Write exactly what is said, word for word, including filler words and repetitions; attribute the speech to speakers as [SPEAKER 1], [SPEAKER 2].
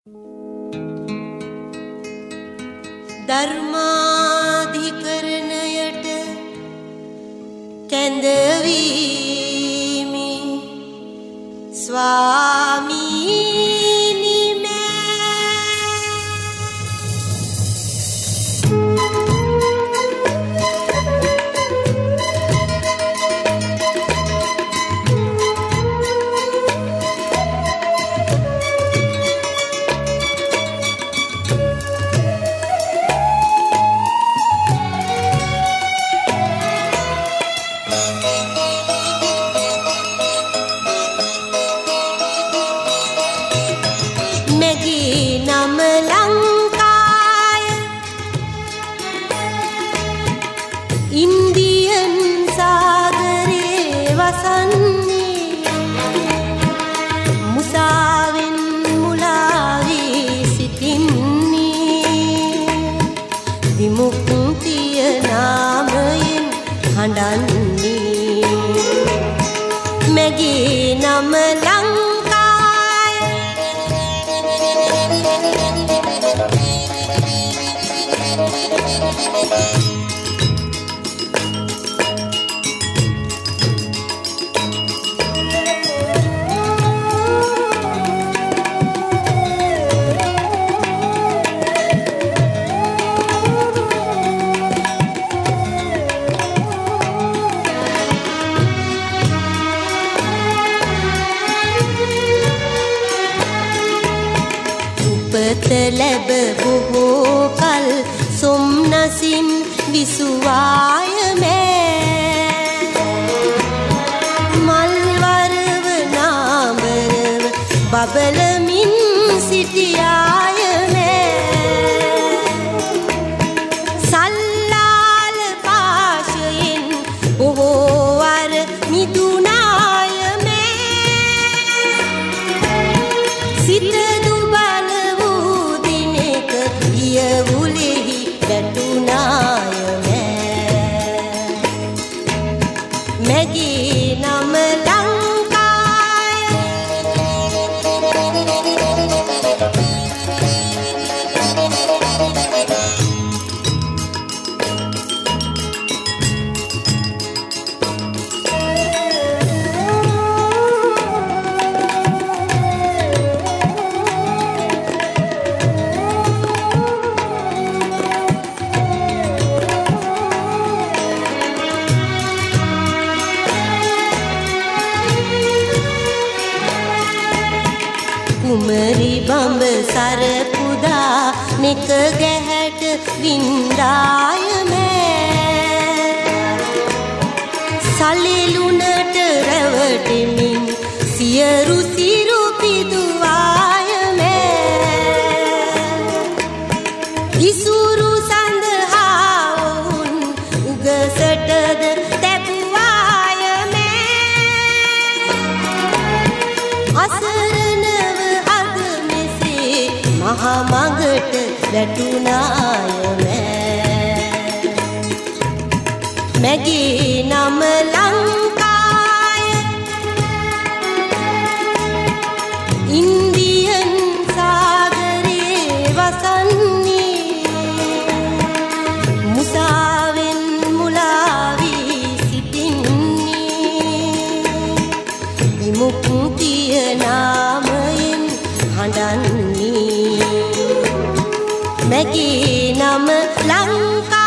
[SPEAKER 1] ධර්මාධිකරණයට කැඳවීමේ ස්වාමීනි ඉන්දියන් සාගරේ වසන්නේ මුසාවෙන් මුලාවී සිටින්නේ විමුක්තිය නාමයෙන් හඬන්නේ මගේ නම ලංකාය උපත ලැබ බොහෝ කල් සොම්නසින් විසුවාය මෑ මල් වරව නාඹරව බබලමින් සිටියාය මෑ සල්ලාල පාශයෙන් බොහෝ වර මිදුනාය මෑ සිත යවුලෙහි වැටුනාය මෑ මගේ නම ලංකාය කුමරි බඹ සර පුදා නෙක ගැහැට වින්දාය මෑ සලෙලුනට රැවටෙමින් සියරු සිරු පිදුවාය මෑ ඉසුරු සඳහා ඔවුන් උගසටද තැබුවාය මෑ අසරණව මහා මඟට වැටුනාය මෑ මගේ නම ලංකාය ඉන්දියන් සාගරේ වසන්නේ මුසාවෙන් මුලාවී සිටින්නේ විමුක්තිය නාමයෙන් හඬන්නේ මගේ නම ලංකා